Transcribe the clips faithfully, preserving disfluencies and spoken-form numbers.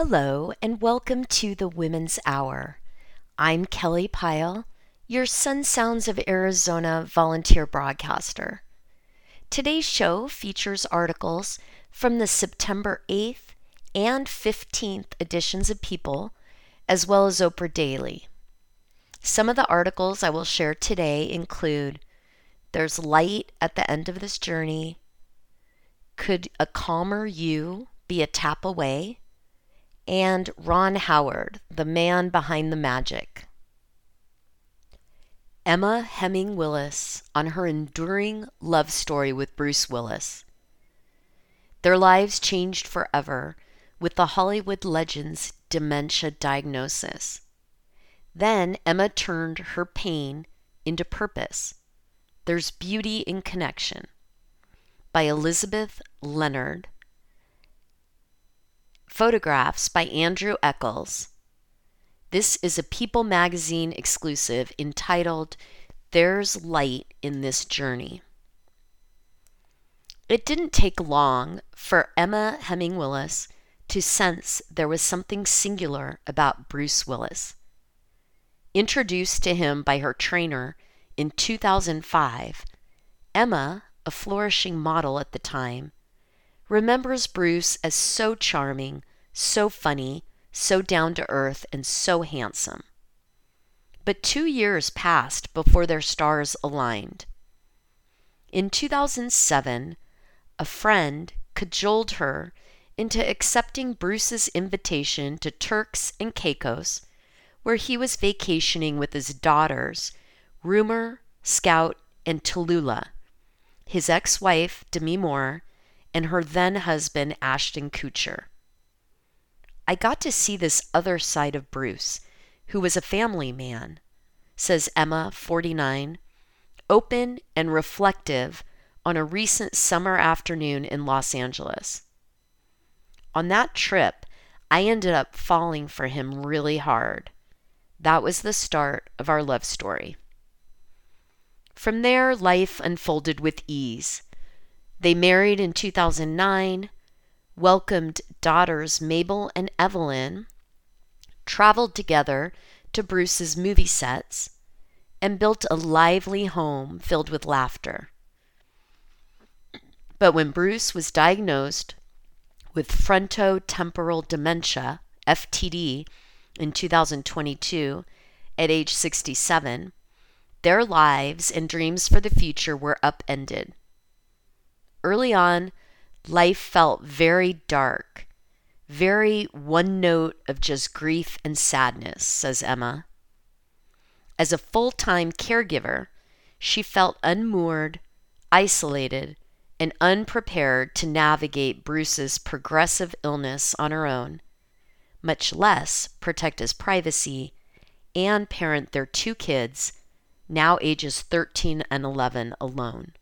Hello, and welcome to the Women's Hour. I'm Kelly Pyle, your Sun Sounds of Arizona volunteer broadcaster. Today's show features articles from the September eighth and fifteenth editions of People, as well as Oprah Daily. Some of the articles I will share today include There's Light at the End of This Journey, Could a Calmer You Be a Tap Away? And Ron Howard, the man behind the magic. Emma Heming Willis on her enduring love story with Bruce Willis. Their lives changed forever with the Hollywood legend's dementia diagnosis. Then Emma turned her pain into purpose. There's Beauty in Connection by Elizabeth Leonard. Photographs by Andrew Eccles. This is a People magazine exclusive entitled There's Light in This Journey. It didn't take long for Emma Heming Willis to sense there was something singular about Bruce Willis. Introduced to him by her trainer in two thousand five, Emma, a flourishing model at the time, remembers Bruce as so charming, so funny, so down-to-earth, and so handsome. But two years passed before their stars aligned. In two thousand seven, a friend cajoled her into accepting Bruce's invitation to Turks and Caicos, where he was vacationing with his daughters, Rumor, Scout, and Tallulah, his ex-wife, Demi Moore, and her then-husband, Ashton Kutcher. I got to see this other side of Bruce, who was a family man, says Emma, forty-nine, open and reflective on a recent summer afternoon in Los Angeles. On that trip, I ended up falling for him really hard. That was the start of our love story. From there, life unfolded with ease. They married in two thousand nine, welcomed daughters Mabel and Evelyn, traveled together to Bruce's movie sets, and built a lively home filled with laughter. But when Bruce was diagnosed with frontotemporal dementia, F T D, in two thousand twenty-two, at age sixty-seven, their lives and dreams for the future were upended. Early on, life felt very dark, very one note of just grief and sadness, says Emma. As a full-time caregiver, she felt unmoored, isolated, and unprepared to navigate Bruce's progressive illness on her own, much less protect his privacy and parent their two kids, now ages thirteen and eleven, alone.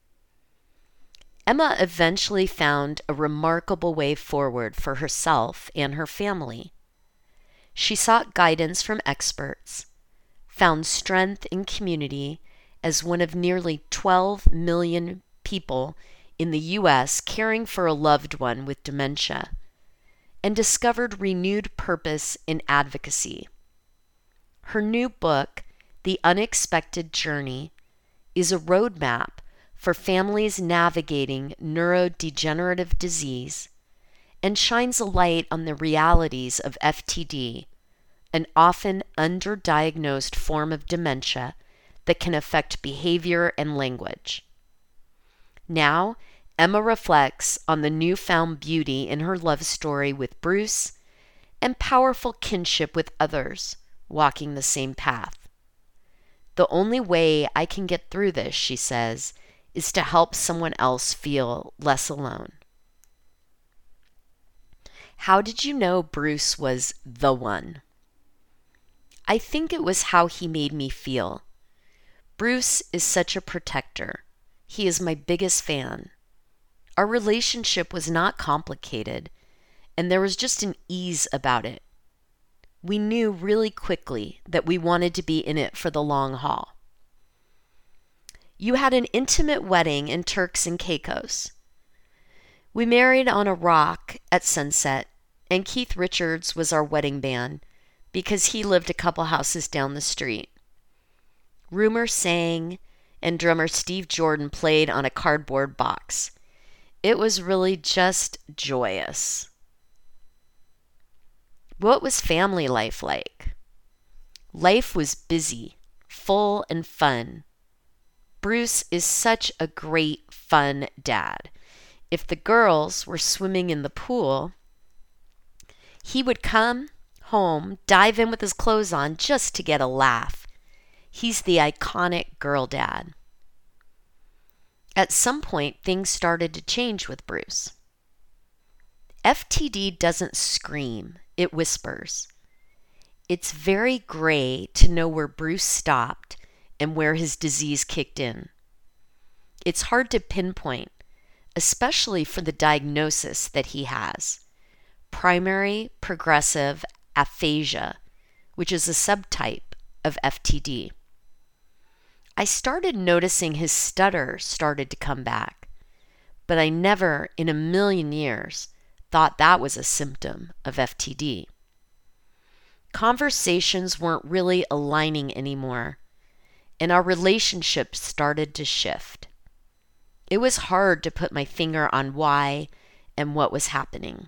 Emma eventually found a remarkable way forward for herself and her family. She sought guidance from experts, found strength in community as one of nearly twelve million people in the U S caring for a loved one with dementia, and discovered renewed purpose in advocacy. Her new book, The Unexpected Journey, is a roadmap for families navigating neurodegenerative disease and shines a light on the realities of F T D, an often underdiagnosed form of dementia that can affect behavior and language. Now, Emma reflects on the newfound beauty in her love story with Bruce and powerful kinship with others walking the same path. The only way I can get through this, she says, is to help someone else feel less alone. How did you know Bruce was the one? I think it was how he made me feel. Bruce is such a protector. He is my biggest fan. Our relationship was not complicated, and there was just an ease about it. We knew really quickly that we wanted to be in it for the long haul. You had an intimate wedding in Turks and Caicos. We married on a rock at sunset and Keith Richards was our wedding band because he lived a couple houses down the street. Rumor sang, and drummer Steve Jordan played on a cardboard box. It was really just joyous. What was family life like? Life was busy, full, and fun. Bruce is such a great, fun dad. If the girls were swimming in the pool, he would come home, dive in with his clothes on just to get a laugh. He's the iconic girl dad. At some point, things started to change with Bruce. F T D doesn't scream, it whispers. It's very gray to know where Bruce stopped and where his disease kicked in. It's hard to pinpoint, especially for the diagnosis that he has. Primary progressive aphasia, which is a subtype of F T D. I started noticing his stutter started to come back, but I never in a million years thought that was a symptom of F T D. Conversations weren't really aligning anymore, and our relationship started to shift. It was hard to put my finger on why and what was happening.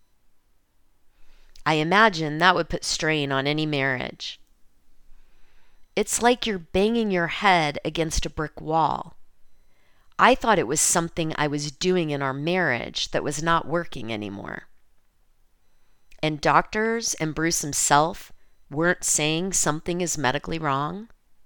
I imagine that would put strain on any marriage. It's like you're banging your head against a brick wall. I thought it was something I was doing in our marriage that was not working anymore. And doctors and Bruce himself weren't saying something is medically wrong?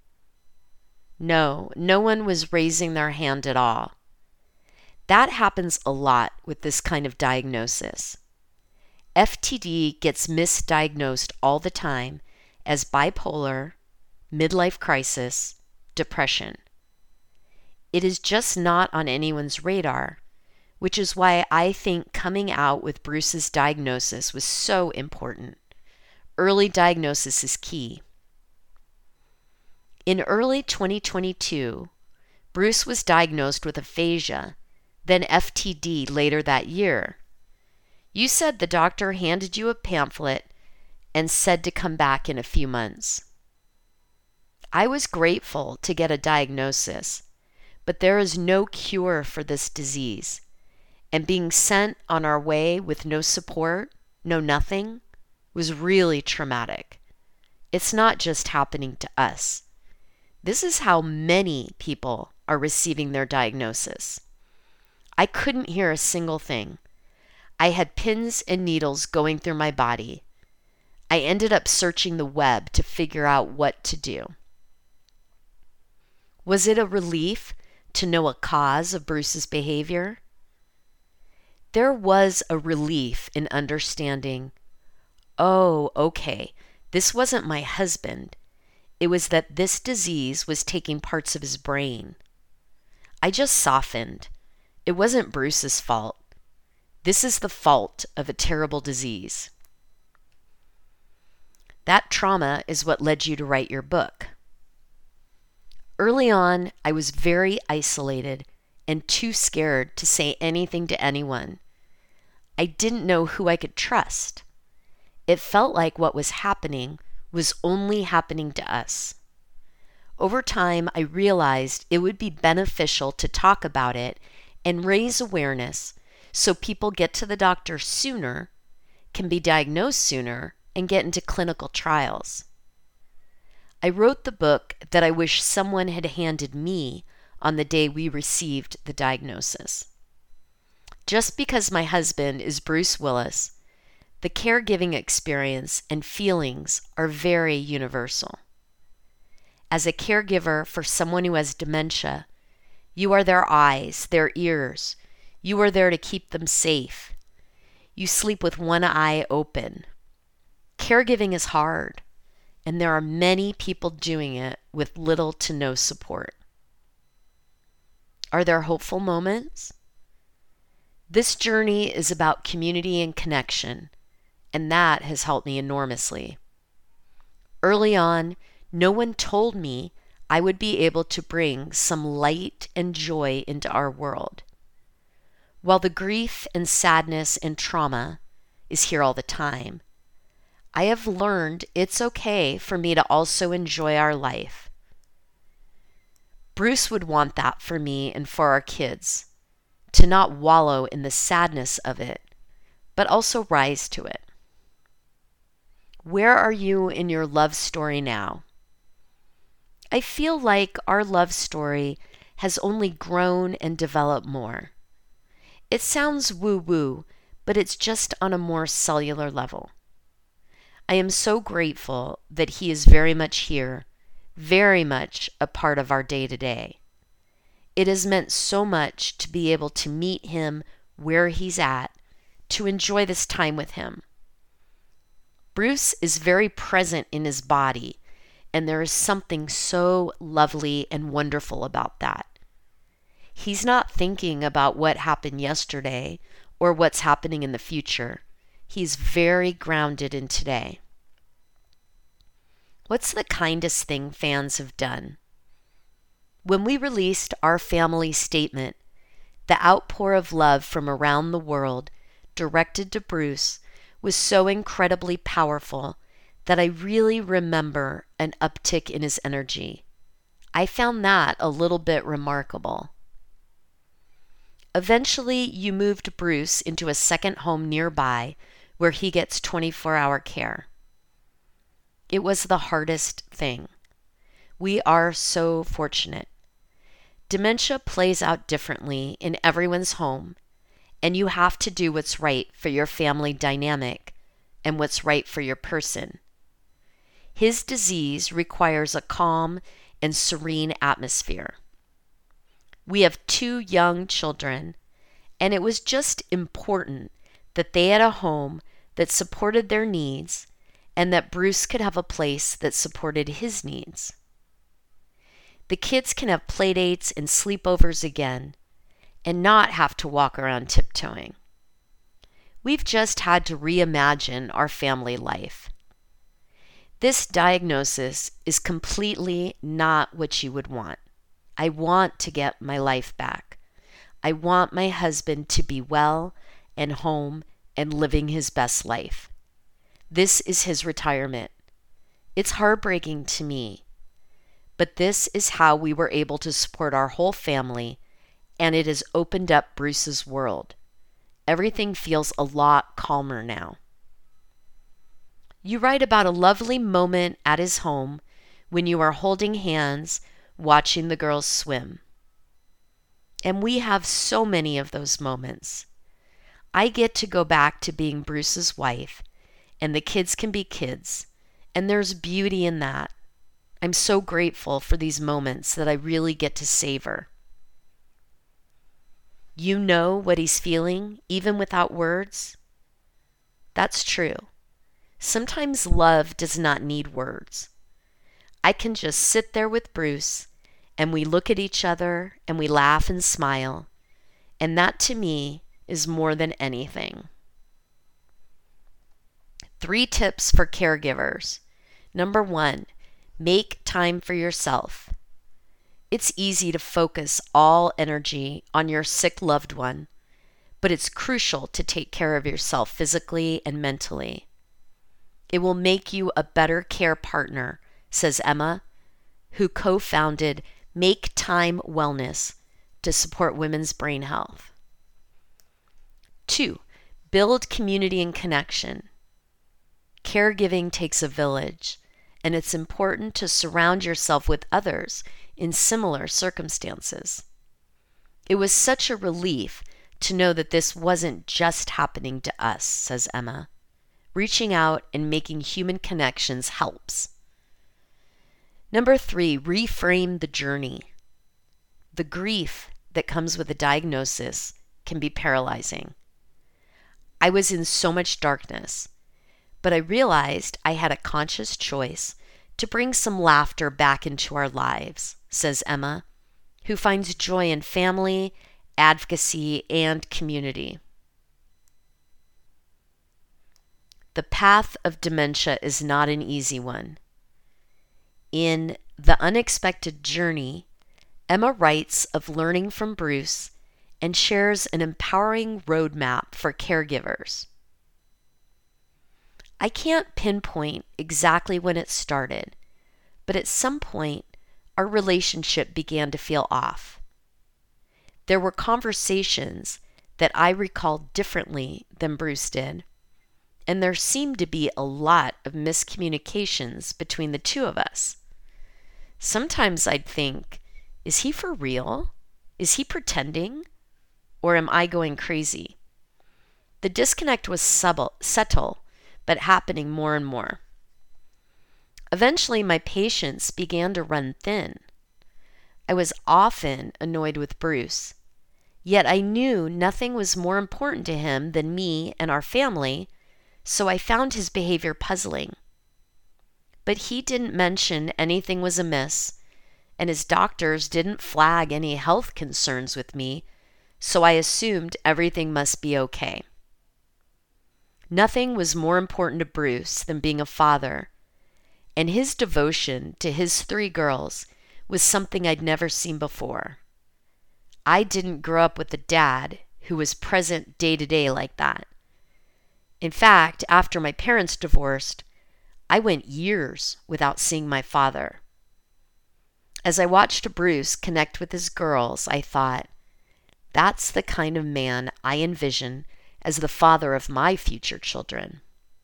No, no one was raising their hand at all. That happens a lot with this kind of diagnosis. F T D gets misdiagnosed all the time as bipolar, midlife crisis, depression. It is just not on anyone's radar, which is why I think coming out with Bruce's diagnosis was so important. Early diagnosis is key. In early twenty twenty-two, Bruce was diagnosed with aphasia, then F T D later that year. You said the doctor handed you a pamphlet and said to come back in a few months. I was grateful to get a diagnosis, but there is no cure for this disease, and being sent on our way with no support, no nothing, was really traumatic. It's not just happening to us. This is how many people are receiving their diagnosis. I couldn't hear a single thing. I had pins and needles going through my body. I ended up searching the web to figure out what to do. Was it a relief to know a cause of Bruce's behavior? There was a relief in understanding, oh, okay, this wasn't my husband. It was that this disease was taking parts of his brain. I just softened. It wasn't Bruce's fault. This is the fault of a terrible disease. That trauma is what led you to write your book. Early on, I was very isolated and too scared to say anything to anyone. I didn't know who I could trust. It felt like what was happening was only happening to us. Over time, I realized it would be beneficial to talk about it and raise awareness so people get to the doctor sooner, can be diagnosed sooner, and get into clinical trials. I wrote the book that I wish someone had handed me on the day we received the diagnosis. Just because my husband is Bruce Willis, the caregiving experience and feelings are very universal. As a caregiver for someone who has dementia, you are their eyes, their ears. You are there to keep them safe. You sleep with one eye open. Caregiving is hard, and there are many people doing it with little to no support. Are there hopeful moments? This journey is about community and connection, and that has helped me enormously. Early on, no one told me I would be able to bring some light and joy into our world. While the grief and sadness and trauma is here all the time. I have learned it's okay for me to also enjoy our life. Bruce would want that for me and for our kids, to not wallow in the sadness of it, but also rise to it. Where are you in your love story now? I feel like our love story has only grown and developed more. It sounds woo-woo, but it's just on a more cellular level. I am so grateful that he is very much here, very much a part of our day-to-day. It has meant so much to be able to meet him where he's at, to enjoy this time with him. Bruce is very present in his body, and there is something so lovely and wonderful about that. He's not thinking about what happened yesterday or what's happening in the future. He's very grounded in today. What's the kindest thing fans have done? When we released our family statement, the outpour of love from around the world directed to Bruce was so incredibly powerful that I really remember an uptick in his energy. I found that a little bit remarkable. Eventually, you moved Bruce into a second home nearby where he gets twenty-four hour care. It was the hardest thing. We are so fortunate. Dementia plays out differently in everyone's home, and you have to do what's right for your family dynamic and what's right for your person. His disease requires a calm and serene atmosphere. We have two young children, and it was just important that they had a home that supported their needs and that Bruce could have a place that supported his needs. The kids can have play dates and sleepovers again and not have to walk around tiptoeing. We've just had to reimagine our family life. This diagnosis is completely not what you would want. I want to get my life back. I want my husband to be well and home and living his best life. This is his retirement. It's heartbreaking to me, but this is how we were able to support our whole family, and it has opened up Bruce's world. Everything feels a lot calmer now. You write about a lovely moment at his home when you are holding hands, watching the girls swim. And we have so many of those moments. I get to go back to being Bruce's wife, and the kids can be kids, and there's beauty in that. I'm so grateful for these moments that I really get to savor. You know what he's feeling, even without words? That's true. Sometimes love does not need words. I can just sit there with Bruce, and we look at each other, and we laugh and smile, and that to me is more than anything. Three tips for caregivers. Number one, make time for yourself. It's easy to focus all energy on your sick loved one, but it's crucial to take care of yourself physically and mentally. It will make you a better care partner, says Emma, who co-founded Make Time Wellness to support women's brain health. Two, build community and connection. Caregiving takes a village, and it's important to surround yourself with others in similar circumstances. It was such a relief to know that this wasn't just happening to us, says Emma. Reaching out and making human connections helps. Number three, reframe the journey. The grief that comes with a diagnosis can be paralyzing. I was in so much darkness, but I realized I had a conscious choice to bring some laughter back into our lives, says Emma, who finds joy in family, advocacy, and community. The path of dementia is not an easy one. In The Unexpected Journey, Emma writes of learning from Bruce and shares an empowering roadmap for caregivers. I can't pinpoint exactly when it started, but at some point, our relationship began to feel off. There were conversations that I recalled differently than Bruce did, and there seemed to be a lot of miscommunications between the two of us. Sometimes I'd think, is he for real? Is he pretending? Or am I going crazy? The disconnect was subtle, subtle, but happening more and more. Eventually, my patience began to run thin. I was often annoyed with Bruce, yet I knew nothing was more important to him than me and our family, so I found his behavior puzzling. But he didn't mention anything was amiss, and his doctors didn't flag any health concerns with me, so I assumed everything must be okay. Nothing was more important to Bruce than being a father, and his devotion to his three girls was something I'd never seen before. I didn't grow up with a dad who was present day to day like that. In fact, after my parents divorced, I went years without seeing my father. As I watched Bruce connect with his girls, I thought, that's the kind of man I envision as the father of my future children.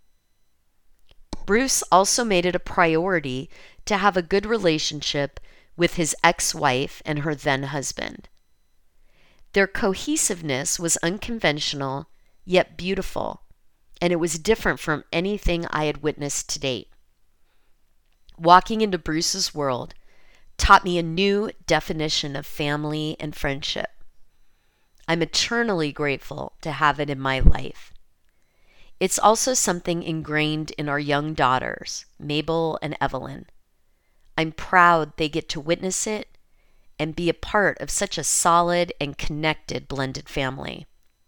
Bruce also made it a priority to have a good relationship with his ex-wife and her then husband. Their cohesiveness was unconventional, yet beautiful, and it was different from anything I had witnessed to date. Walking into Bruce's world taught me a new definition of family and friendship. I'm eternally grateful to have it in my life. It's also something ingrained in our young daughters, Mabel and Evelyn. I'm proud they get to witness it and be a part of such a solid and connected blended family.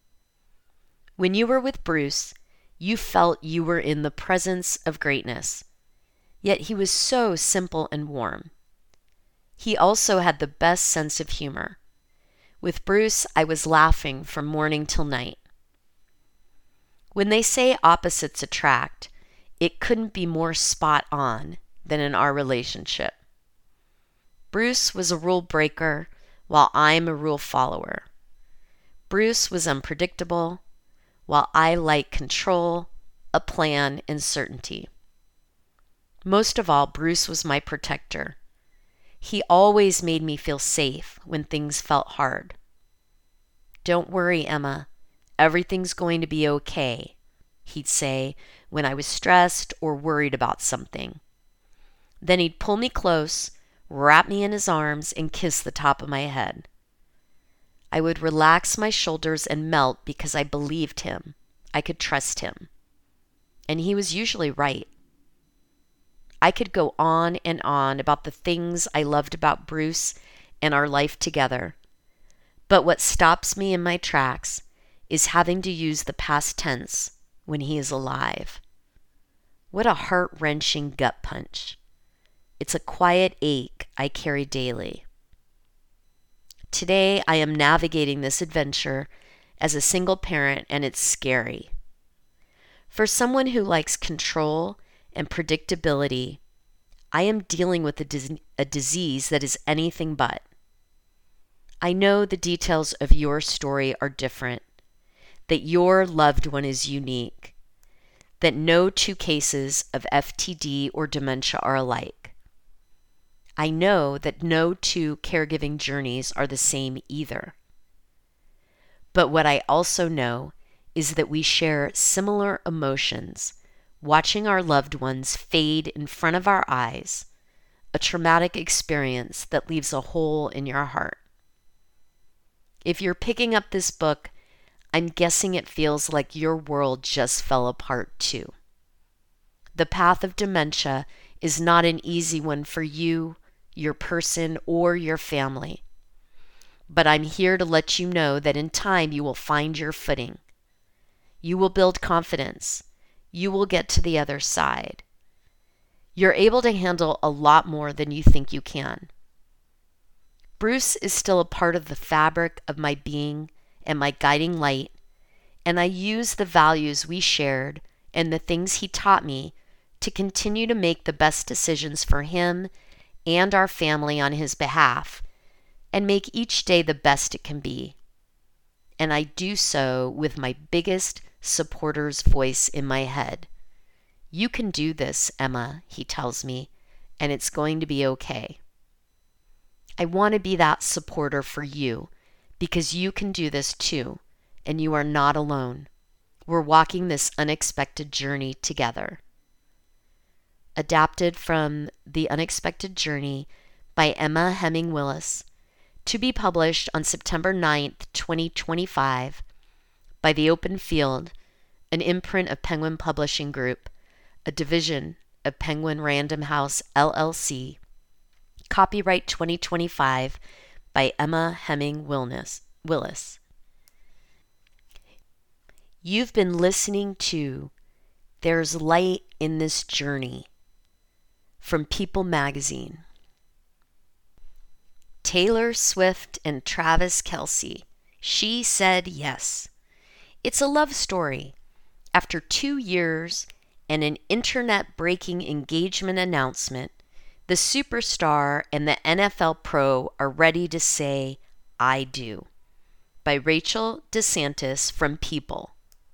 When you were with Bruce, you felt you were in the presence of greatness, yet he was so simple and warm. He also had the best sense of humor. With Bruce, I was laughing from morning till night. When they say opposites attract, it couldn't be more spot on than in our relationship. Bruce was a rule breaker, while I'm a rule follower. Bruce was unpredictable, while I like control, a plan, and certainty. Most of all, Bruce was my protector. He always made me feel safe when things felt hard. Don't worry, Emma. Everything's going to be okay, he'd say when I was stressed or worried about something. Then he'd pull me close, wrap me in his arms, and kiss the top of my head. I would relax my shoulders and melt because I believed him. I could trust him. And he was usually right. I could go on and on about the things I loved about Bruce and our life together. But what stops me in my tracks is having to use the past tense when he is alive. What a heart-wrenching gut punch. It's a quiet ache I carry daily. Today, I am navigating this adventure as a single parent, and it's scary. For someone who likes control and predictability, I am dealing with a, dis- a disease that is anything but. I know the details of your story are different, that your loved one is unique, that no two cases of F T D or dementia are alike. I know that no two caregiving journeys are the same either. But what I also know is that we share similar emotions, watching our loved ones fade in front of our eyes, a traumatic experience that leaves a hole in your heart. If you're picking up this book, I'm guessing it feels like your world just fell apart too. The path of dementia is not an easy one for you, your person, or your family. But I'm here to let you know that in time you will find your footing. You will build confidence. You will get to the other side. You're able to handle a lot more than you think you can. Bruce is still a part of the fabric of my being and my guiding light, and I use the values we shared and the things he taught me to continue to make the best decisions for him and our family on his behalf, and make each day the best it can be. And I do so with my biggest supporter's voice in my head. You can do this, Emma, he tells me, and it's going to be okay. I want to be that supporter for you because you can do this too, and you are not alone. We're walking this unexpected journey together. Adapted from The Unexpected Journey by Emma Heming Willis, to be published on September ninth, twenty twenty-five, by The Open Field, an imprint of Penguin Publishing Group, a division of Penguin Random House, L L C. Copyright twenty twenty-five by Emma Heming Willis. You've been listening to There's Light in This Journey from People Magazine. Taylor Swift and Travis Kelce. She said yes. It's a love story. After two years and an internet-breaking engagement announcement, the superstar and the N F L pro are ready to say, I do. By Rachel DeSantis from People.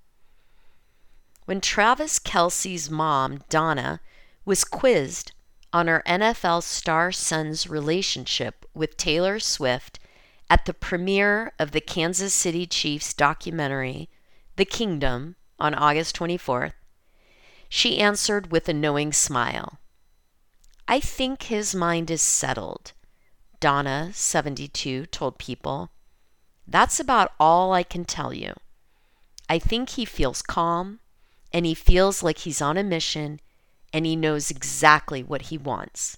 When Travis Kelce's mom, Donna, was quizzed on her N F L star son's relationship with Taylor Swift at the premiere of the Kansas City Chiefs documentary, The Kingdom, on August twenty-fourth, she answered with a knowing smile. I think his mind is settled, Donna, seventy-two, told People. That's about all I can tell you. I think he feels calm, and he feels like he's on a mission, and he knows exactly what he wants.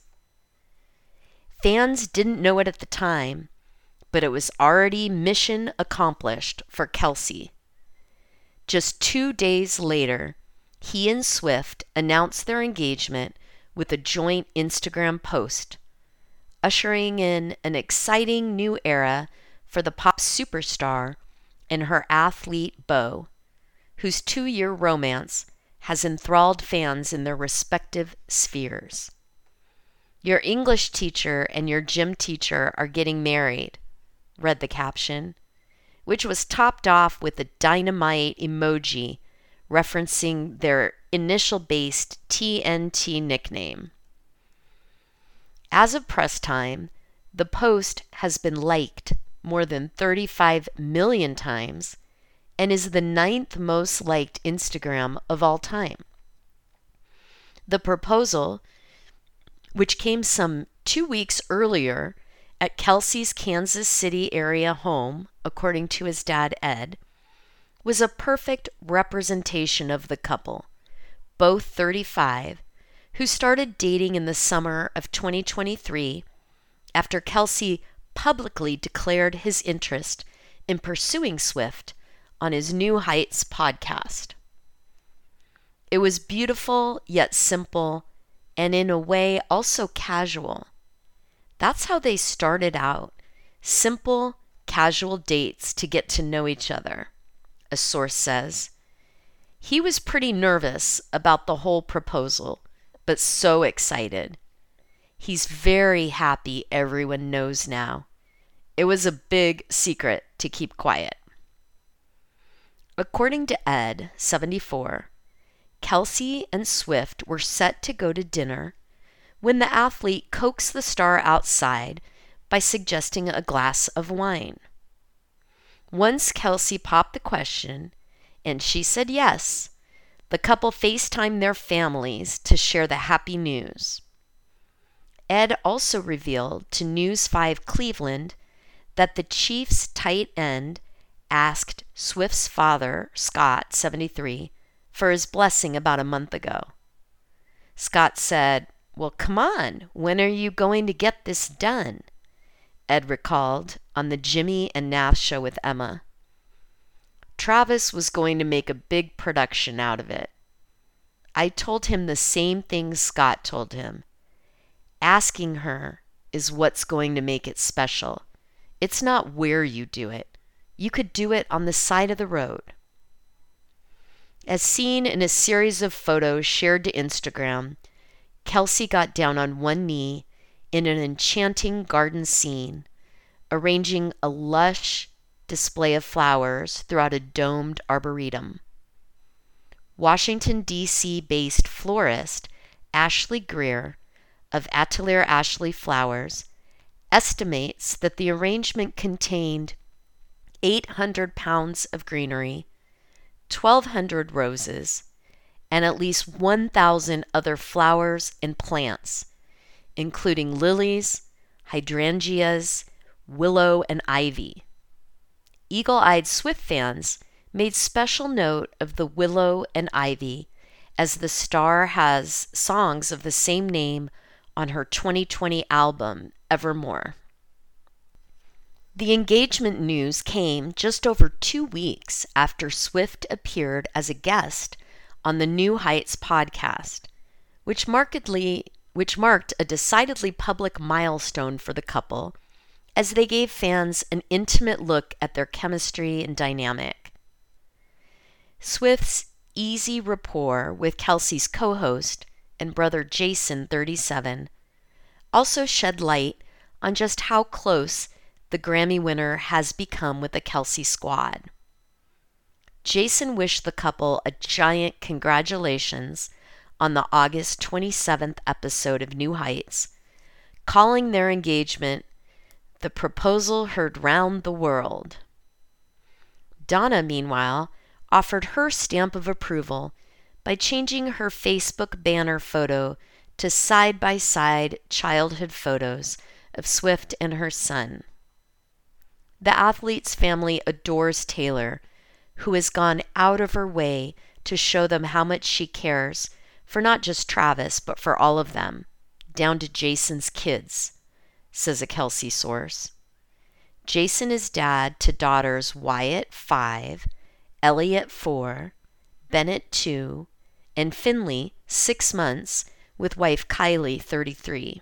Fans didn't know it at the time, but it was already mission accomplished for Kelce. Just two days later, he and Swift announced their engagement with a joint Instagram post, ushering in an exciting new era for the pop superstar and her athlete beau, whose two-year romance has enthralled fans in their respective spheres. Your English teacher and your gym teacher are getting married, read the caption, which was topped off with a dynamite emoji referencing their initial-based T N T nickname. As of press time, the post has been liked more than thirty-five million times and is the ninth most liked Instagram of all time. The proposal, which came some two weeks earlier at Kelce's Kansas City area home, according to his dad Ed, was a perfect representation of the couple, both thirty-five, who started dating in the summer of twenty twenty-three after Kelce publicly declared his interest in pursuing Swift on his New Heights podcast. It was beautiful yet simple, and in a way also casual. That's how they started out, simple, casual dates to get to know each other, a source says. He was pretty nervous about the whole proposal, but so excited. He's very happy everyone knows now. It was a big secret to keep quiet. According to Ed, seventy-four, Kelce and Swift were set to go to dinner when the athlete coaxed the star outside by suggesting a glass of wine. Once Kelce popped the question, and she said yes, the couple FaceTimed their families to share the happy news. Ed also revealed to News five Cleveland that the Chiefs' tight end asked Swift's father, Scott, seventy-three, for his blessing about a month ago. Scott said, "Well, come on, when are you going to get this done?" Ed recalled on the Jimmy and Nath show with Emma. Travis was going to make a big production out of it. I told him the same thing Scott told him. Asking her is what's going to make it special. It's not where you do it. You could do it on the side of the road. As seen in a series of photos shared to Instagram, Kelsey got down on one knee in an enchanting garden scene, arranging a lush display of flowers throughout a domed arboretum. Washington, D C-based florist Ashley Greer of Atelier Ashley Flowers estimates that the arrangement contained eight hundred pounds of greenery, twelve hundred roses, and at least one thousand other flowers and plants, including lilies, hydrangeas, willow, and ivy. Eagle-eyed Swift fans made special note of the willow and ivy, as the star has songs of the same name on her twenty twenty album, Evermore. The engagement news came just over two weeks after Swift appeared as a guest on the New Heights podcast, which markedly, which marked a decidedly public milestone for the couple, as they gave fans an intimate look at their chemistry and dynamic. Swift's easy rapport with Kelsey's co-host and brother Jason, thirty-seven, also shed light on just how close the Grammy winner has become with the Kelsey squad. Jason wished the couple a giant congratulations on the August twenty-seventh episode of New Heights, calling their engagement the proposal heard round the world. Donna, meanwhile, offered her stamp of approval by changing her Facebook banner photo to side-by-side childhood photos of Swift and her son. The athlete's family adores Taylor, who has gone out of her way to show them how much she cares for not just Travis, but for all of them, down to Jason's kids, says a Kelsey source. Jason is dad to daughters Wyatt, five, Elliot, four, Bennett, two, and Finley, six months, with wife Kylie, thirty-three.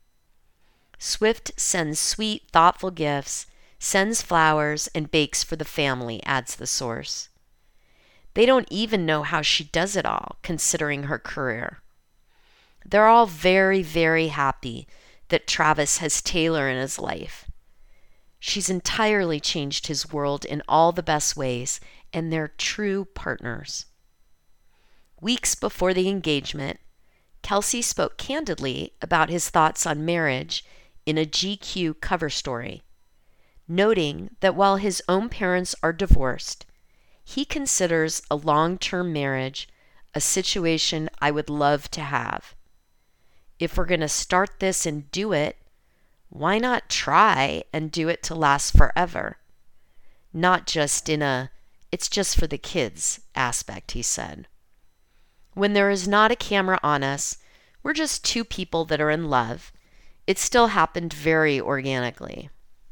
Swift sends sweet, thoughtful gifts, sends flowers, and bakes for the family, adds the source. They don't even know how she does it all, considering her career. They're all very, very happy that Travis has Taylor in his life. She's entirely changed his world in all the best ways, and they're true partners. Weeks before the engagement, Kelsey spoke candidly about his thoughts on marriage in a G Q cover story, noting that while his own parents are divorced, he considers a long-term marriage a situation I would love to have. If we're going to start this and do it, why not try and do it to last forever? Not just in a, it's just for the kids aspect, he said. When there is not a camera on us, we're just two people that are in love. It still happened very organically.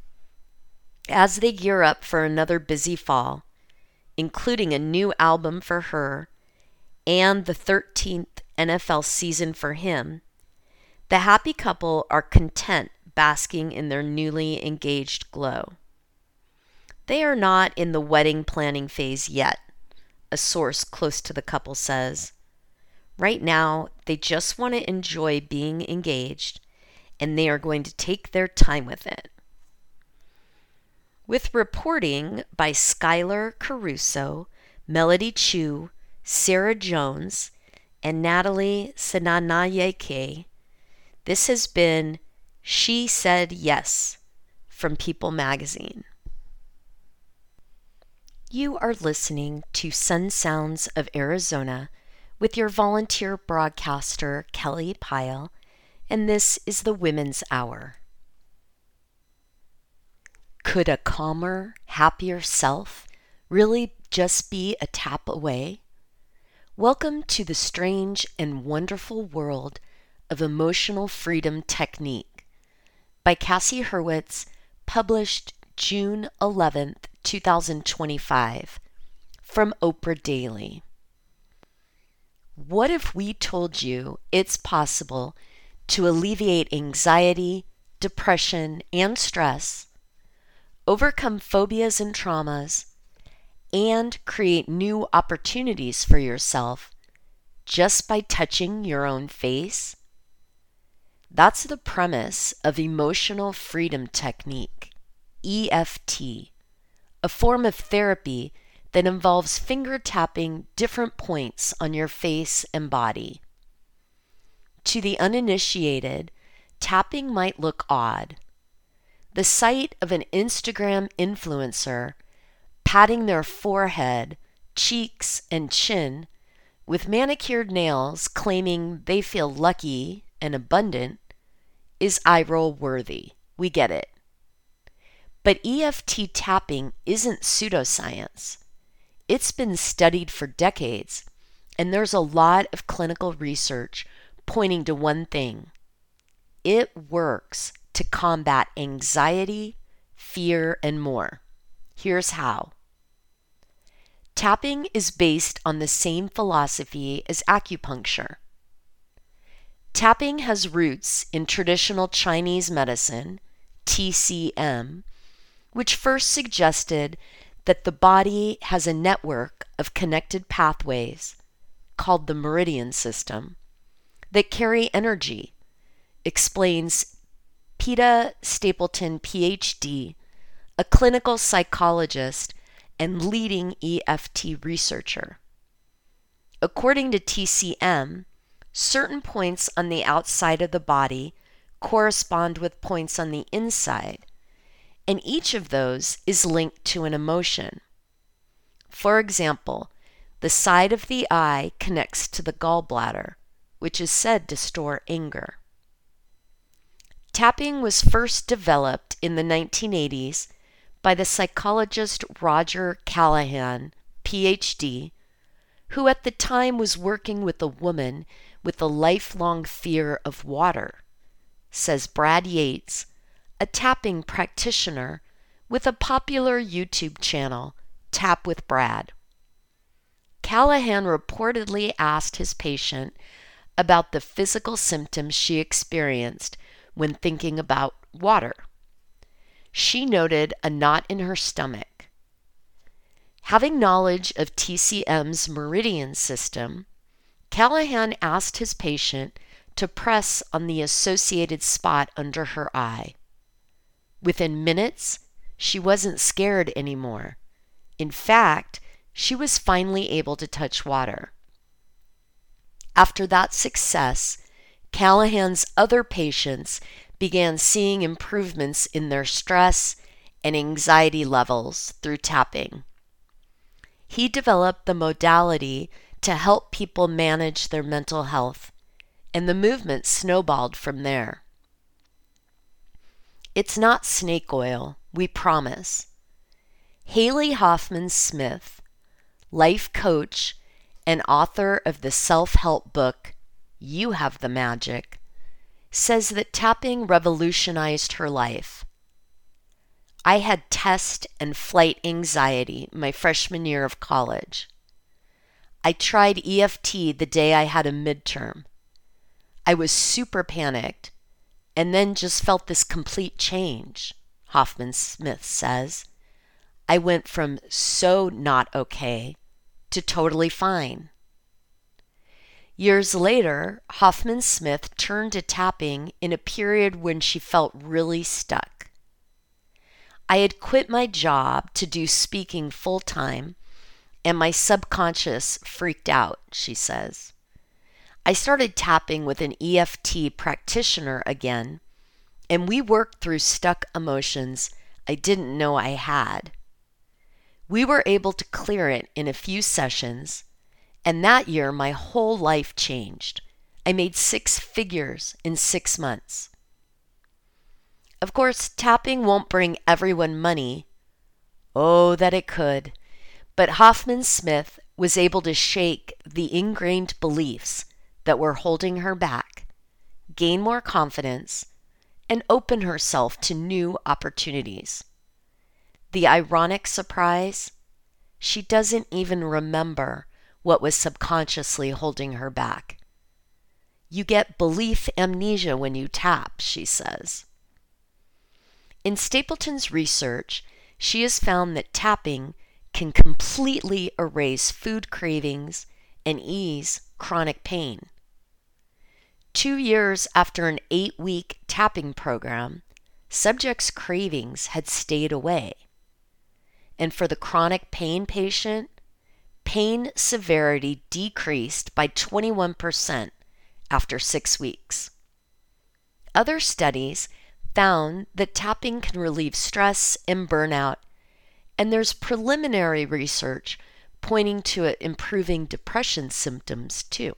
As they gear up for another busy fall, including a new album for her and the thirteenth N F L season for him, the happy couple are content basking in their newly engaged glow. They are not in the wedding planning phase yet, a source close to the couple says. Right now, they just want to enjoy being engaged, and they are going to take their time with it. With reporting by Skylar Caruso, Melody Chu, Sarah Jones, and Natalie Senanayake, this has been She Said Yes from People Magazine. You are listening to Sun Sounds of Arizona with your volunteer broadcaster, Kelly Pyle, and this is the Women's Hour. Could a calmer, happier self really just be a tap away? Welcome to the strange and wonderful world of Emotional Freedom Technique by Cassie Hurwitz, published June eleventh, twenty twenty-five, from Oprah Daily. What if we told you it's possible to alleviate anxiety, depression, and stress, overcome phobias and traumas, and create new opportunities for yourself just by touching your own face? That's the premise of emotional freedom technique, E F T, a form of therapy that involves finger tapping different points on your face and body. To the uninitiated, tapping might look odd. The sight of an Instagram influencer patting their forehead, cheeks, and chin with manicured nails claiming they feel lucky and abundant is eye-roll worthy. We get it. But E F T tapping isn't pseudoscience. It's been studied for decades, and there's a lot of clinical research pointing to one thing. It works to combat anxiety, fear, and more. Here's how. Tapping is based on the same philosophy as acupuncture. Tapping has roots in traditional Chinese medicine, T C M, which first suggested that the body has a network of connected pathways, called the meridian system, that carry energy, explains Peta Stapleton, P H D, a clinical psychologist and leading E F T researcher. According to T C M, certain points on the outside of the body correspond with points on the inside, and each of those is linked to an emotion. For example, the side of the eye connects to the gallbladder, which is said to store anger. Tapping was first developed in the nineteen eighties by the psychologist Roger Callahan, P H D, who at the time was working with a woman with a lifelong fear of water, says Brad Yates, a tapping practitioner with a popular YouTube channel, Tap with Brad. Callahan reportedly asked his patient about the physical symptoms she experienced when thinking about water. She noted a knot in her stomach. Having knowledge of T C M's meridian system, Callahan asked his patient to press on the associated spot under her eye. Within minutes, she wasn't scared anymore. In fact, she was finally able to touch water. After that success, Callahan's other patients began seeing improvements in their stress and anxiety levels through tapping. He developed the modality to help people manage their mental health, and the movement snowballed from there. It's not snake oil, we promise. Haley Hoffman Smith, life coach and author of the self-help book, You Have the Magic, says that tapping revolutionized her life. I had test and flight anxiety my freshman year of college. I tried E F T the day I had a midterm. I was super panicked and then just felt this complete change, Hoffman Smith says. I went from so not okay to totally fine. Years later, Hoffman Smith turned to tapping in a period when she felt really stuck. I had quit my job to do speaking full-time, and my subconscious freaked out, she says. I started tapping with an E F T practitioner again, and we worked through stuck emotions I didn't know I had. We were able to clear it in a few sessions, and that year my whole life changed. I made six figures in six months. Of course, tapping won't bring everyone money. Oh, that it could. But Hoffman Smith was able to shake the ingrained beliefs that were holding her back, gain more confidence, and open herself to new opportunities. The ironic surprise? She doesn't even remember what was subconsciously holding her back. You get belief amnesia when you tap, she says. In Stapleton's research, she has found that tapping can completely erase food cravings and ease chronic pain. Two years after an eight-week tapping program, subjects' cravings had stayed away. And for the chronic pain patient, pain severity decreased by twenty-one percent after six weeks. Other studies found that tapping can relieve stress and burnout, and there's preliminary research pointing to it improving depression symptoms too.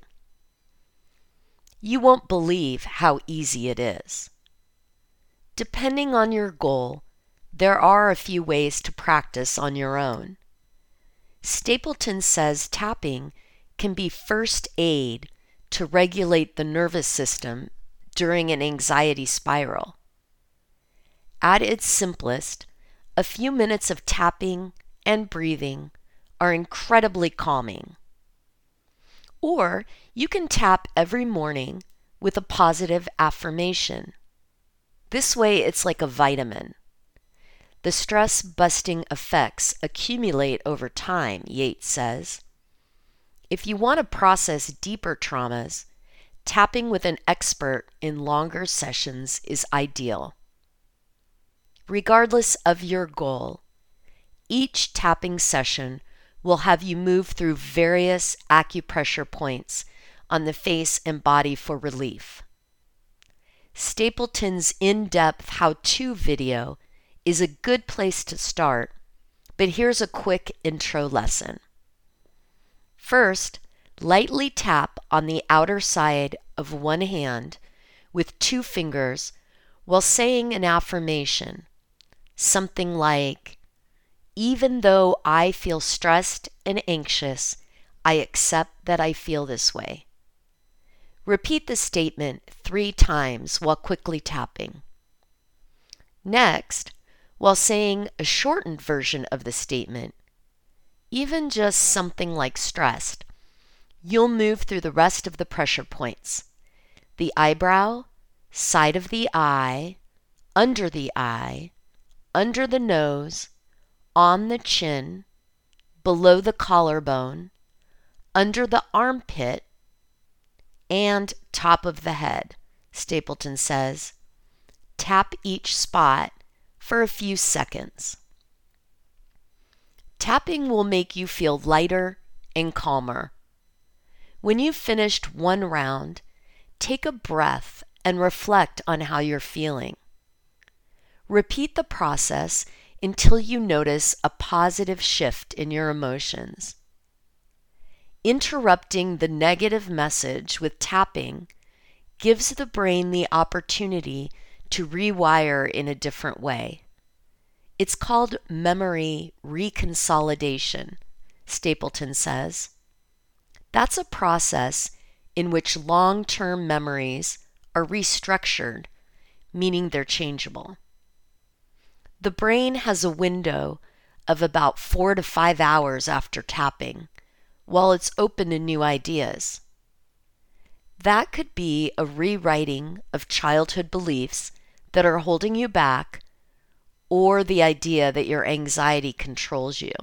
You won't believe how easy it is. Depending on your goal, there are a few ways to practice on your own. Stapleton says tapping can be first aid to regulate the nervous system during an anxiety spiral. At its simplest, a few minutes of tapping and breathing are incredibly calming. Or you can tap every morning with a positive affirmation. This way it's like a vitamin. The stress-busting effects accumulate over time, Yates says. If you want to process deeper traumas, tapping with an expert in longer sessions is ideal. Regardless of your goal, each tapping session will have you move through various acupressure points on the face and body for relief. Stapleton's in-depth how-to video is a good place to start, but here's a quick intro lesson. First, lightly tap on the outer side of one hand with two fingers while saying an affirmation, something like, "Even though I feel stressed and anxious, I accept that I feel this way." Repeat the statement three times while quickly tapping. Next, while saying a shortened version of the statement, even just something like stressed, you'll move through the rest of the pressure points: the eyebrow, side of the eye, under the eye, under the nose, on the chin, below the collarbone, under the armpit, and top of the head, Stapleton says. Tap each spot for a few seconds. Tapping will make you feel lighter and calmer. When you've finished one round, take a breath and reflect on how you're feeling. Repeat the process until you notice a positive shift in your emotions. Interrupting the negative message with tapping gives the brain the opportunity to rewire in a different way. It's called memory reconsolidation, Stapleton says. That's a process in which long-term memories are restructured, meaning they're changeable. The brain has a window of about four to five hours after tapping, while it's open to new ideas. That could be a rewriting of childhood beliefs that are holding you back, or the idea that your anxiety controls you.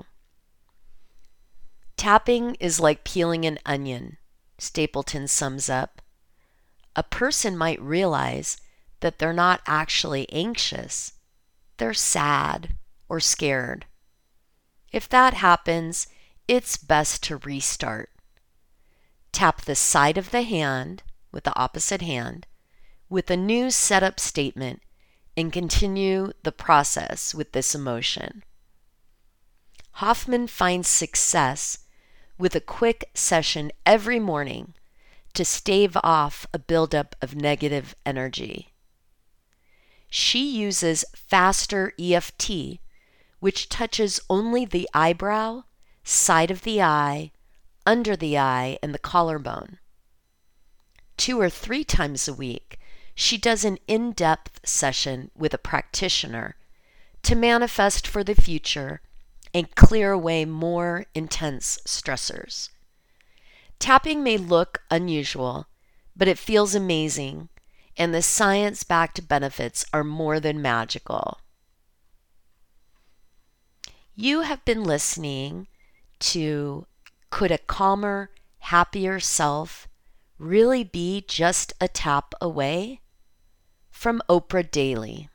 Tapping is like peeling an onion, Stapleton sums up. A person might realize that they're not actually anxious, they're sad or scared. If that happens, it's best to restart. Tap the side of the hand with the opposite hand with a new setup statement and continue the process with this emotion. Hoffman finds success with a quick session every morning to stave off a buildup of negative energy. She uses faster E F T, which touches only the eyebrow, side of the eye, under the eye, and the collarbone. Two or three times a week, she does an in-depth session with a practitioner to manifest for the future and clear away more intense stressors. Tapping may look unusual, but it feels amazing, and the science-backed benefits are more than magical. You have been listening to Could a Calmer, Happier Self Really Be Just a Tap Away? From Oprah Daily.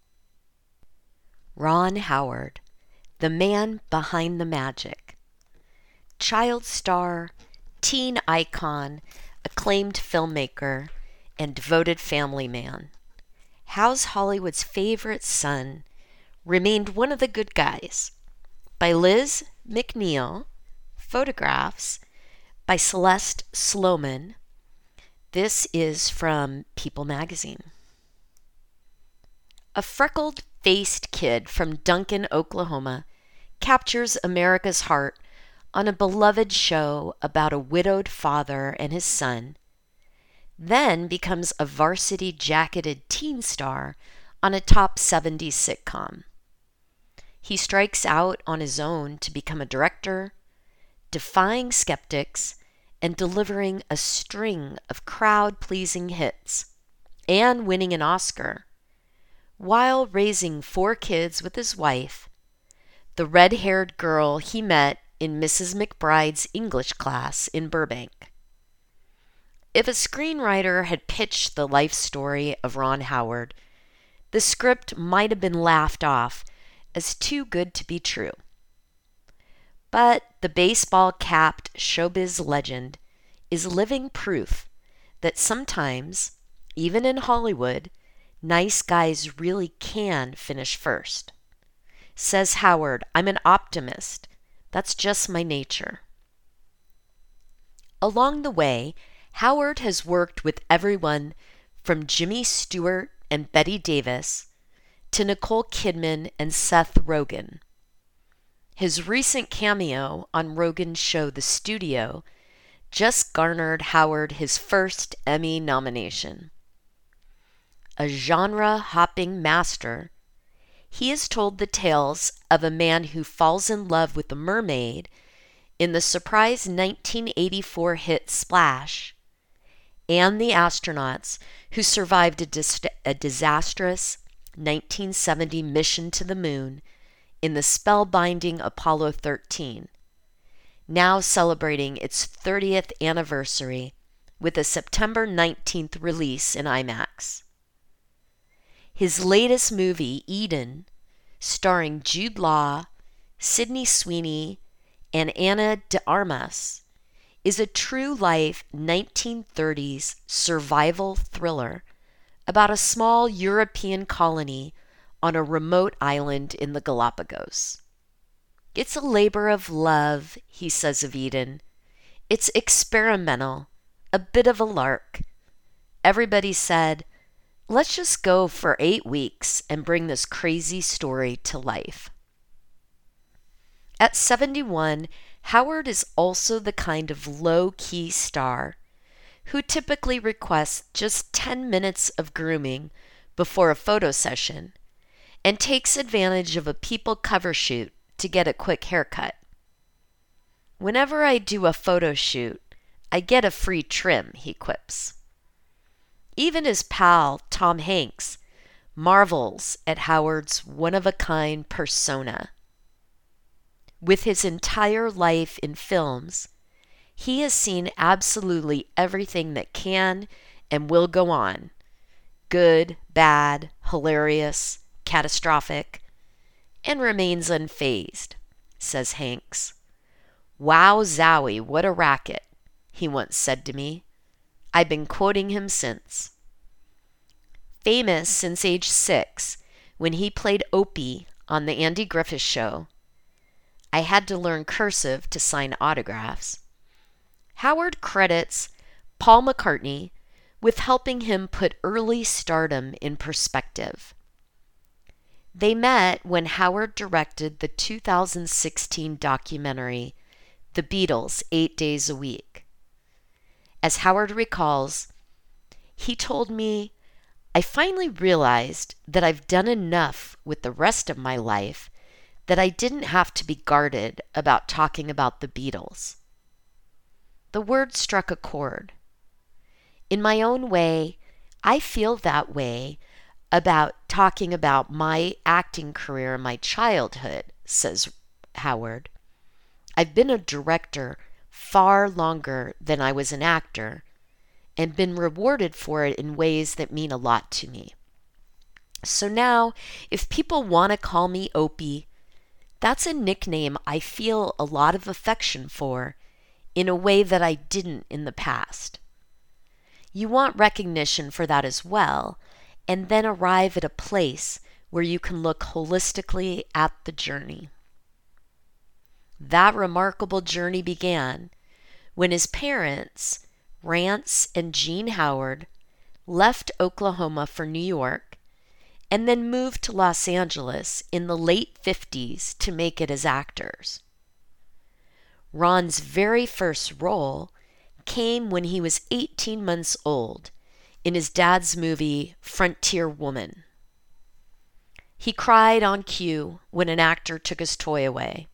Ron Howard, the man behind the magic. Child star, teen icon, acclaimed filmmaker, and devoted family man. How's Hollywood's favorite son remained one of the good guys. By Liz McNeil, photographs by Celeste Sloman. This is from People magazine. A freckled-faced kid from Duncan, Oklahoma, captures America's heart on a beloved show about a widowed father and his son, then becomes a varsity-jacketed teen star on a top seventies sitcom. He strikes out on his own to become a director, defying skeptics and delivering a string of crowd-pleasing hits and winning an Oscar, while raising four kids with his wife, the red-haired girl he met in Missus McBride's English class in Burbank. If a screenwriter had pitched the life story of Ron Howard, the script might have been laughed off as too good to be true. But the baseball-capped showbiz legend is living proof that sometimes, even in Hollywood, nice guys really can finish first. Says Howard, "I'm an optimist. That's just my nature." Along the way, Howard has worked with everyone from Jimmy Stewart and Bette Davis to Nicole Kidman and Seth Rogen. His recent cameo on Rogen's show The Studio just garnered Howard his first Emmy nomination. A genre-hopping master, he has told the tales of a man who falls in love with a mermaid in the surprise nineteen eighty-four hit Splash, and the astronauts who survived a, dis- a disastrous nineteen seventy mission to the moon in the spellbinding Apollo thirteen, now celebrating its thirtieth anniversary with a September nineteenth release in IMAX. His latest movie, Eden, starring Jude Law, Sydney Sweeney, and Ana de Armas, is a true-life nineteen thirties survival thriller about a small European colony on a remote island in the Galapagos. It's a labor of love, he says of Eden. It's experimental, a bit of a lark. Everybody said, "Let's just go for eight weeks and bring this crazy story to life." At seventy-one, Howard is also the kind of low-key star who typically requests just ten minutes of grooming before a photo session and takes advantage of a People cover shoot to get a quick haircut. "Whenever I do a photo shoot, I get a free trim," he quips. Even his pal, Tom Hanks, marvels at Howard's one-of-a-kind persona. With his entire life in films, he has seen absolutely everything that can and will go on. Good, bad, hilarious, catastrophic, and remains unfazed, says Hanks. "Wow zowie, what a racket," he once said to me. I've been quoting him since. Famous since age six, when he played Opie on The Andy Griffith Show. I had to learn cursive to sign autographs. Howard credits Paul McCartney with helping him put early stardom in perspective. They met when Howard directed the two thousand sixteen documentary, The Beatles, Eight Days a Week. As Howard recalls, he told me, "I finally realized that I've done enough with the rest of my life that I didn't have to be guarded about talking about the Beatles." The word struck a chord. In my own way, I feel that way about talking about my acting career in my childhood, says Howard. I've been a director far longer than I was an actor and been rewarded for it in ways that mean a lot to me. So now, if people want to call me Opie, that's a nickname I feel a lot of affection for in a way that I didn't in the past. You want recognition for that as well, and then arrive at a place where you can look holistically at the journey. That remarkable journey began when his parents, Rance and Jean Howard, left Oklahoma for New York and then moved to Los Angeles in the late fifties to make it as actors. Ron's very first role came when he was eighteen months old in his dad's movie Frontier Woman. He cried on cue when an actor took his toy away.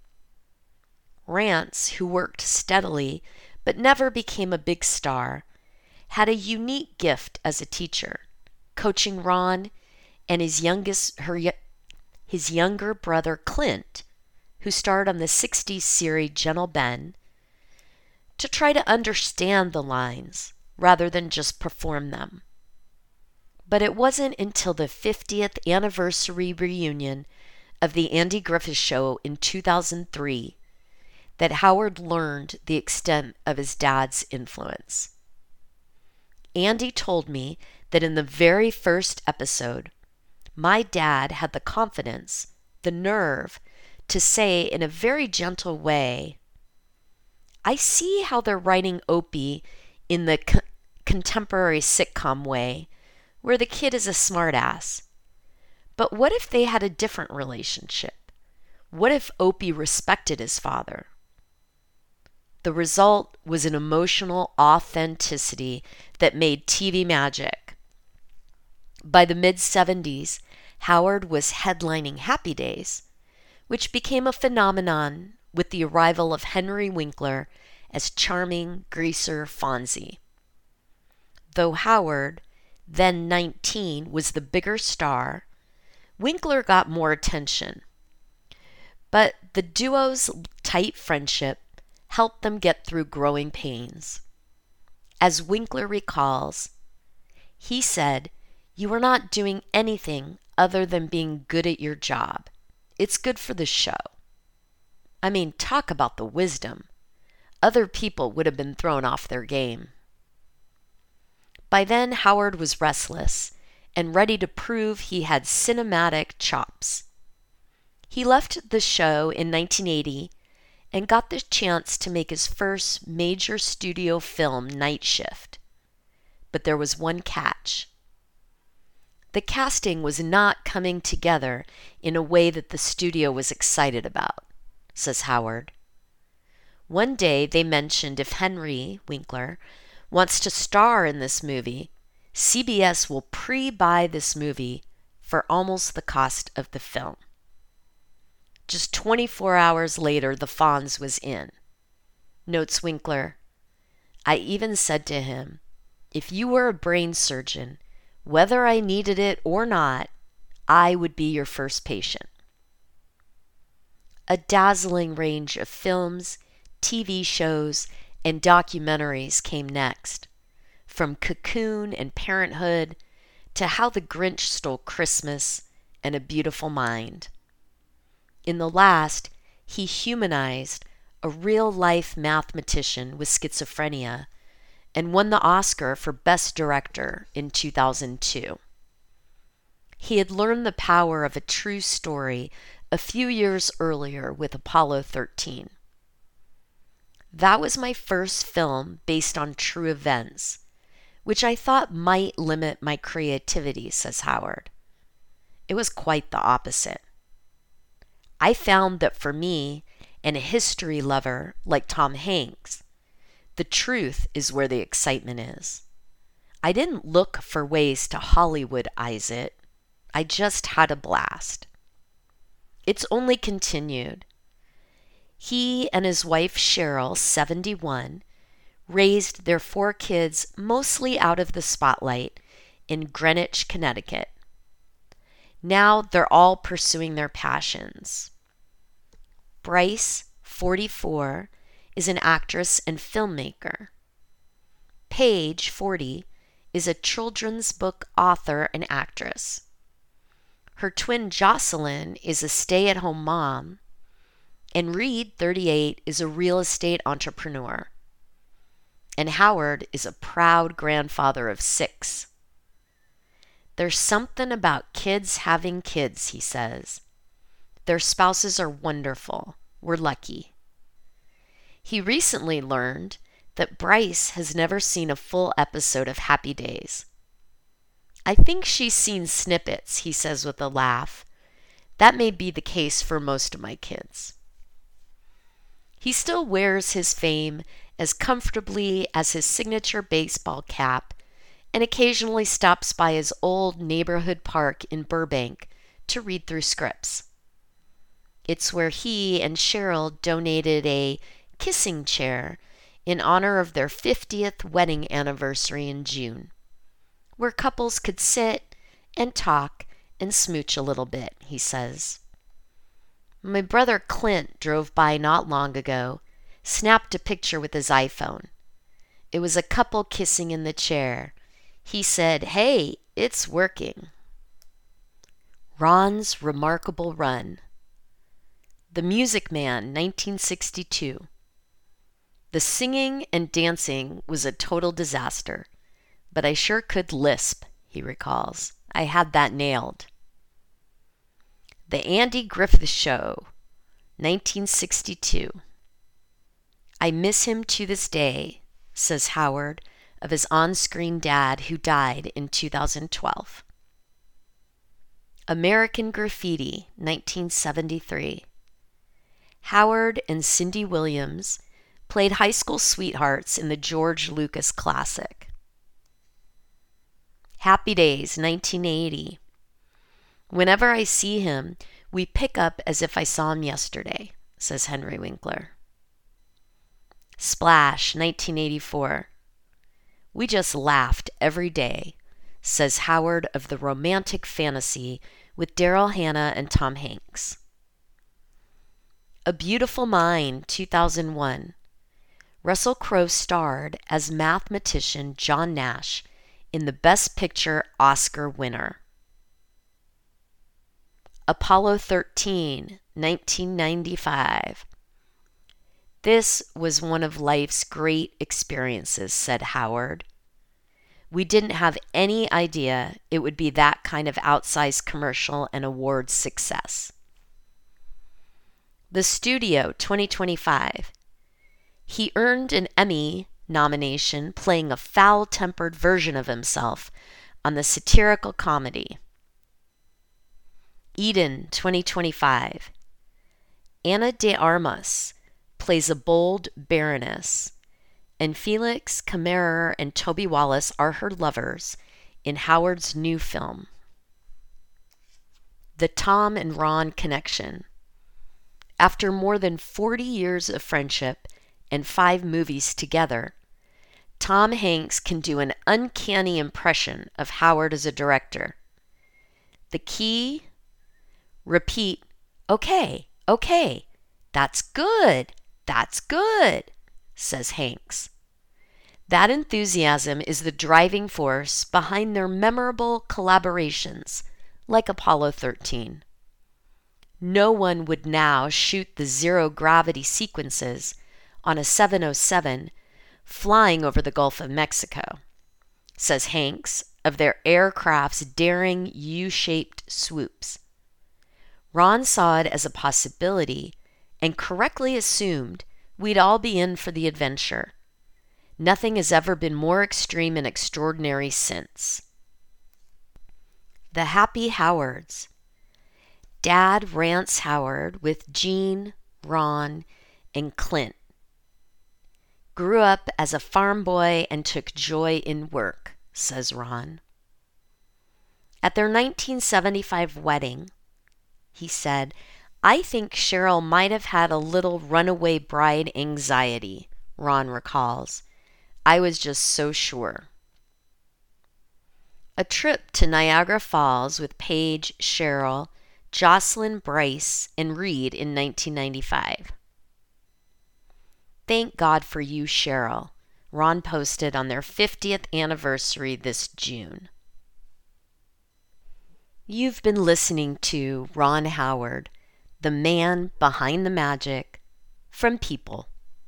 Rance, who worked steadily but never became a big star, had a unique gift as a teacher, coaching Ron and his youngest her his younger brother Clint, who starred on the sixties series Gentle Ben, to try to understand the lines rather than just perform them. But it wasn't until the fiftieth anniversary reunion of The Andy Griffith Show in two thousand three that Howard learned the extent of his dad's influence. Andy told me that in the very first episode, my dad had the confidence, the nerve, to say in a very gentle way, "I see how they're writing Opie in the co- contemporary sitcom way, where the kid is a smartass. But what if they had a different relationship? What if Opie respected his father?" The result was an emotional authenticity that made T V magic. By the mid-seventies, Howard was headlining Happy Days, which became a phenomenon with the arrival of Henry Winkler as charming greaser Fonzie. Though Howard, then nineteen, was the bigger star, Winkler got more attention. But the duo's tight friendship helped them get through growing pains. As Winkler recalls, he said, "You are not doing anything other than being good at your job. It's good for the show." I mean, talk about the wisdom. Other people would have been thrown off their game. By then, Howard was restless and ready to prove he had cinematic chops. He left the show in nineteen eighty and got the chance to make his first major studio film, Night Shift. But there was one catch. The casting was not coming together in a way that the studio was excited about, says Howard. One day they mentioned if Henry Winkler wants to star in this movie, C B S will pre-buy this movie for almost the cost of the film. Just twenty-four hours later, the Fonz was in. Notes Winkler, "I even said to him, if you were a brain surgeon, whether I needed it or not, I would be your first patient." A dazzling range of films, T V shows, and documentaries came next, from Cocoon and Parenthood to How the Grinch Stole Christmas and A Beautiful Mind. In the last, he humanized a real-life mathematician with schizophrenia and won the Oscar for Best Director in two thousand two. He had learned the power of a true story a few years earlier with Apollo thirteen. That was my first film based on true events, which I thought might limit my creativity, says Howard. It was quite the opposite. I found that for me, and a history lover like Tom Hanks, the truth is where the excitement is. I didn't look for ways to Hollywoodize it. I just had a blast. It's only continued. He and his wife Cheryl, seventy-one, raised their four kids mostly out of the spotlight in Greenwich, Connecticut. Now they're all pursuing their passions. Bryce, forty-four, is an actress and filmmaker. Paige, forty, is a children's book author and actress. Her twin Jocelyn is a stay-at-home mom, and Reed, thirty-eight, is a real estate entrepreneur. And Howard is a proud grandfather of six. There's something about kids having kids, he says. Their spouses are wonderful. We're lucky. He recently learned that Bryce has never seen a full episode of Happy Days. I think she's seen snippets, he says with a laugh. That may be the case for most of my kids. He still wears his fame as comfortably as his signature baseball cap and occasionally stops by his old neighborhood park in Burbank to read through scripts. It's where he and Cheryl donated a kissing chair in honor of their fiftieth wedding anniversary in June, where couples could sit and talk and smooch a little bit, he says. My brother Clint drove by not long ago, snapped a picture with his iPhone. It was a couple kissing in the chair. He said, "Hey, it's working." Ron's remarkable run. The Music Man, nineteen sixty-two. The singing and dancing was a total disaster, but I sure could lisp, he recalls. I had that nailed. The Andy Griffith Show, nineteen sixty-two. I miss him to this day, says Howard of his on-screen dad who died in two thousand twelve. American Graffiti, nineteen seventy-three. Howard and Cindy Williams played high school sweethearts in the George Lucas classic. Happy Days, nineteen eighty. Whenever I see him, we pick up as if I saw him yesterday, says Henry Winkler. Splash, nineteen eighty-four. We just laughed every day, says Howard of the Romantic Fantasy with Daryl Hannah and Tom Hanks. A Beautiful Mind, two thousand one. Russell Crowe starred as mathematician John Nash in the Best Picture Oscar winner. Apollo thirteen, nineteen ninety-five. This was one of life's great experiences, said Howard. We didn't have any idea it would be that kind of outsized commercial and award success. The Studio, twenty twenty-five. He earned an Emmy nomination playing a foul-tempered version of himself on the satirical comedy. Eden, twenty twenty-five. Ana de Armas plays a bold baroness, and Felix Kammerer and Toby Wallace are her lovers in Howard's new film. The Tom and Ron Connection. After more than forty years of friendship and five movies together, Tom Hanks can do an uncanny impression of Howard as a director. The key? Repeat, okay, okay, that's good, that's good, says Hanks. That enthusiasm is the driving force behind their memorable collaborations, like Apollo thirteen. No one would now shoot the zero-gravity sequences on a seven oh seven flying over the Gulf of Mexico, says Hanks of their aircraft's daring U-shaped swoops. Ron saw it as a possibility and correctly assumed we'd all be in for the adventure. Nothing has ever been more extreme and extraordinary since. The Happy Howards. Dad rants Howard with Gene, Ron, and Clint. Grew up as a farm boy and took joy in work, says Ron. At their nineteen seventy-five wedding, he said, I think Cheryl might have had a little runaway bride anxiety, Ron recalls. I was just so sure. A trip to Niagara Falls with Paige, Cheryl, Jocelyn Bryce and Reed in nineteen ninety-five. Thank God for You, Cheryl. Ron posted on their fiftieth anniversary this June. You've been listening to Ron Howard, the man behind the magic, from People.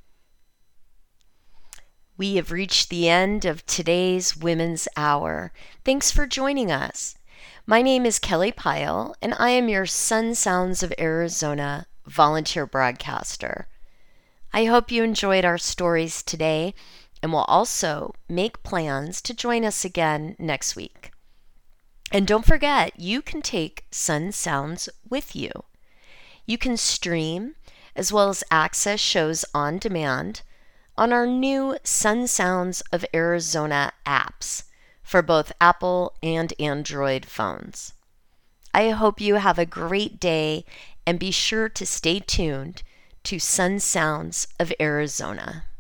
We have reached the end of today's Women's Hour. Thanks for joining us. My name is Kelly Pyle, and I am your Sun Sounds of Arizona volunteer broadcaster. I hope you enjoyed our stories today, and will also make plans to join us again next week. And don't forget, you can take Sun Sounds with you. You can stream as well as access shows on demand on our new Sun Sounds of Arizona apps for both Apple and Android phones. I hope you have a great day, and be sure to stay tuned to Sun Sounds of Arizona.